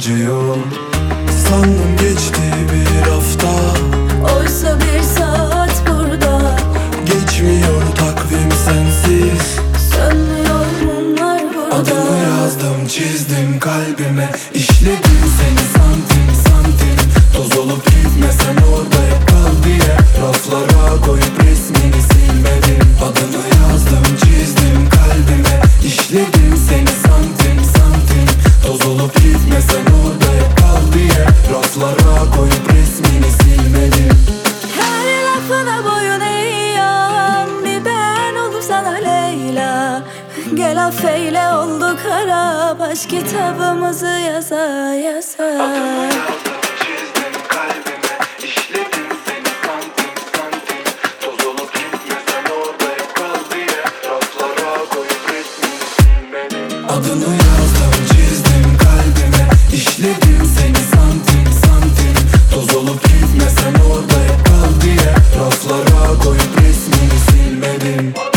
acıyor. Sandım geçti bir hafta, oysa bir saat burada. geçmiyor takvim sensiz. Sönmüyor mumlar burada. Adını yazdım çizdim kalbime, işledim seni santim santim. Toz olup gitmesen orada hep kal diye raflara koyup resmini silmedim. Adını yazdım çizdim kalbime, işledim seni santim santim. Toz olup gitmesen orada hep kal diye raflara koyup resmini silmedim. Her lafına boyun eğen bir ben olup sana Leyla. Gel affeyle oldu kara, baş kitabımızı yaza yaza. Çizdim kalbime, işledim seni santim santim. Toz olup gitmesen orada hep kal diye raflara koyup resmini silmedim. Adını yazdım çizdim kalbime, işledim seni santim santim. Toz olup gitmesen orada hep kal diye raflara koyup resmini silmedim.